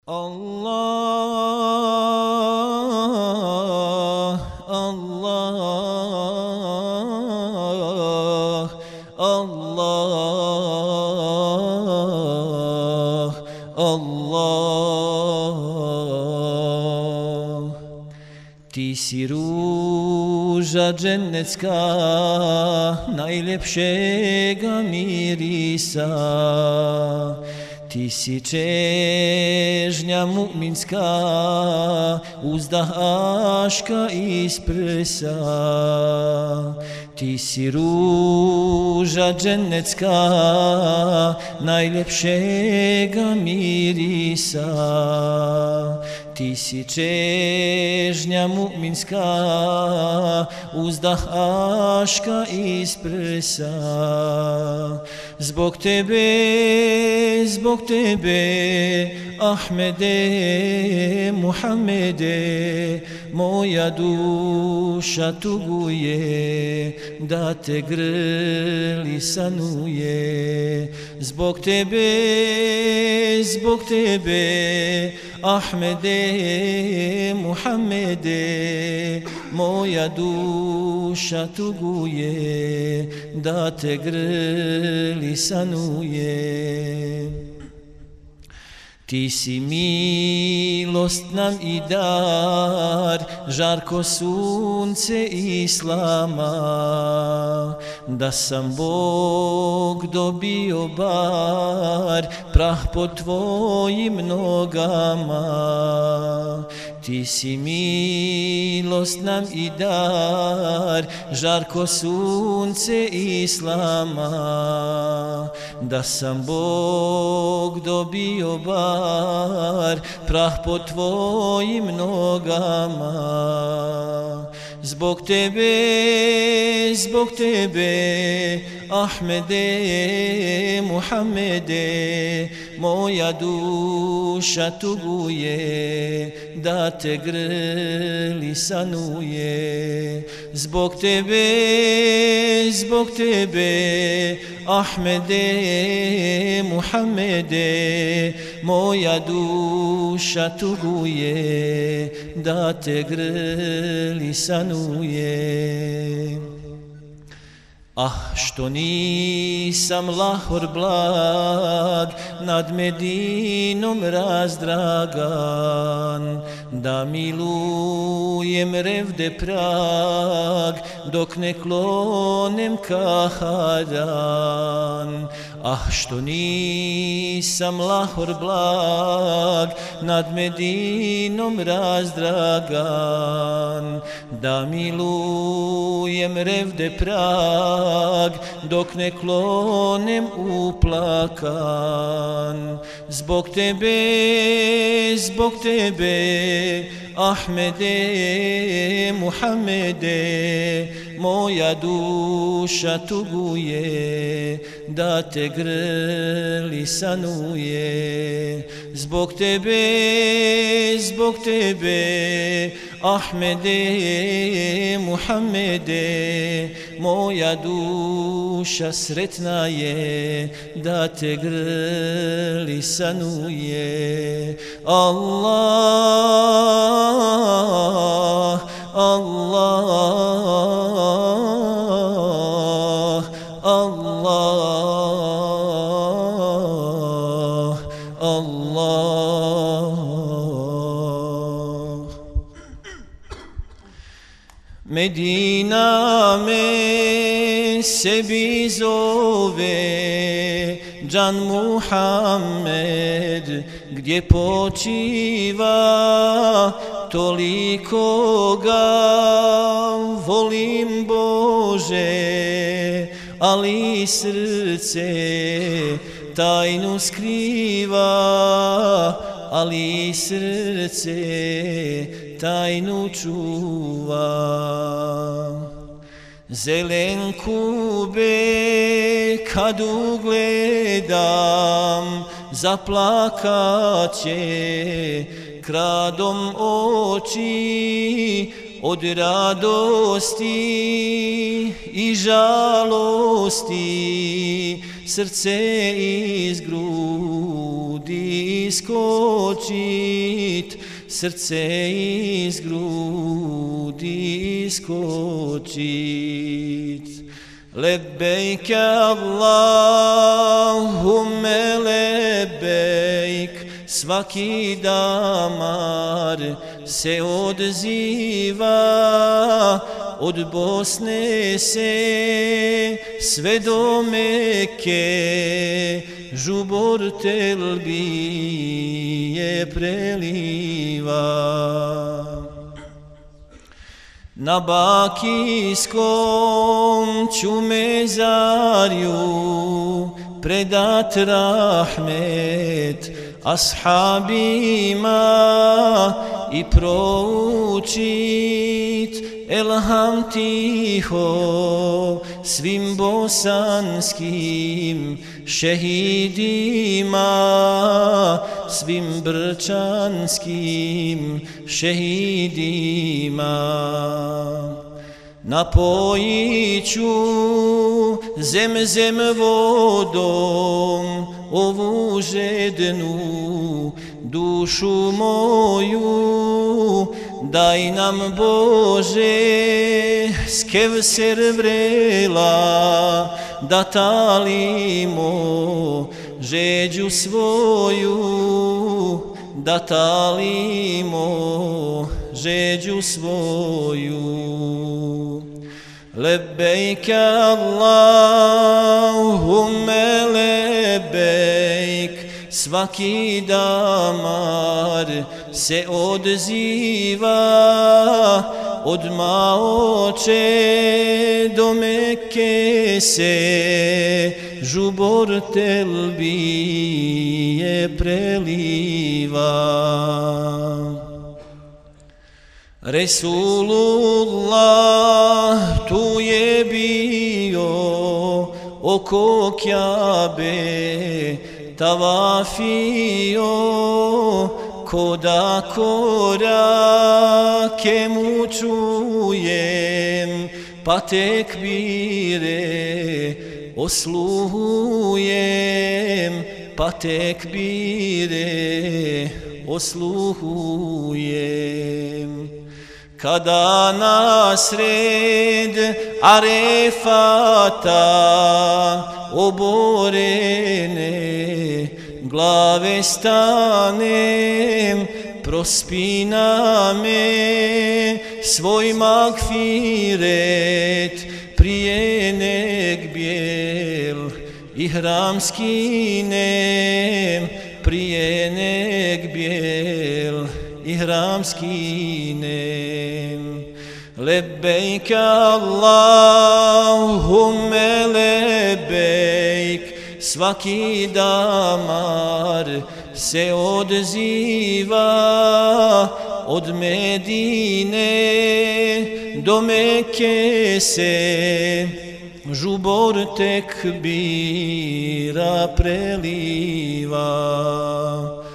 Allah, Allah, Allah, Allah. Ti si ruža džennetska, najljepšega mirisa. Ti si čežnja mu'minska, uzdah aška iz prsa. Ti si ruža džennetska, najljepšega mirisa. Ti si čežnja mu'minska, uzdah aška iz prsa. Zbog tebe, Ahmede, Muhammede, moja duša tuguje, da te grli sanuje. Zbog tebe, Ahmede, Muhammede, moja duša tuguje, da te grli sanuje. Ti si milost nam i dar, žarko sunce Islama. Da sam Bog dobio bar, prah pod tvojim nogama. Ti si milost nam i dar, žarko sunce Islama. Da sam Bog dobio bar, prah pod tvojim nogama. Zbog tebe, Ahmede, Muhammede, moja duša tuguje, da te grli sanuje. Zbog tebe, Ahmede, Muhammede, moja duša tuguje, da te grli sanuje. Ah, što nisam lahor blag, nad Medinom razdragan, da milujem revde prag, dok ne klonem kahadan. Ah, što nisam lahor blag, nad Medinom razdragan, da milujem revde prag, dok ne klonem uplakan. Zbog tebe, Ahmede, Muhammede, moja duša tuguje, da te grli sanuje. Zbog tebe, Ahmede, Muhammede, moja duša sretna je, da te grli sanuje. Allah, Allah, Allah, Allah. Medina me sebi zove, džan Muhammed, gdje počiva, toliko ga volim Bože, ali srce tajnu skriva, ali srce tajnu čuva. Zelenkube kad ugledam, zaplakaće kradom oči, od radosti i žalosti, srce iz grudi iskočit, srce iz grudi iskočit. Lebejk Allahumme lebejk, svaki damar se odziva, od Bosne se sve do Mekke, žubor telbije preliva. Na bakijskom ću mezarju predat rahmet ashabima i proučit elham tiho svim bosanskim šehidima, svim brčanskim šehidima. Napojit ću zemzem vodom ovu žednu dušu moju, daj nam Bože s Kevser vrela da talimo žeđu svoju, da talimo žeđu svoju. Lebejk Allahumme lebejk, svaki damar se odziva, od Maoče do Mekke se žubor telbije preliva. Resulullah tu je bio oko Kjabe tavafio, koda korake mu čujem, pa tekbire osluhujem, pa tekbire osluhujem. Kada nasred Arefata oborene glave stanem, prospina me svoj magfiret prije nek bijel ihram skinem, prije nek bijel ihram skinem. Lebejk Allahumme lebejk, svaki damar se odziva, od Medine do Mekke se žubor tekbira preliva.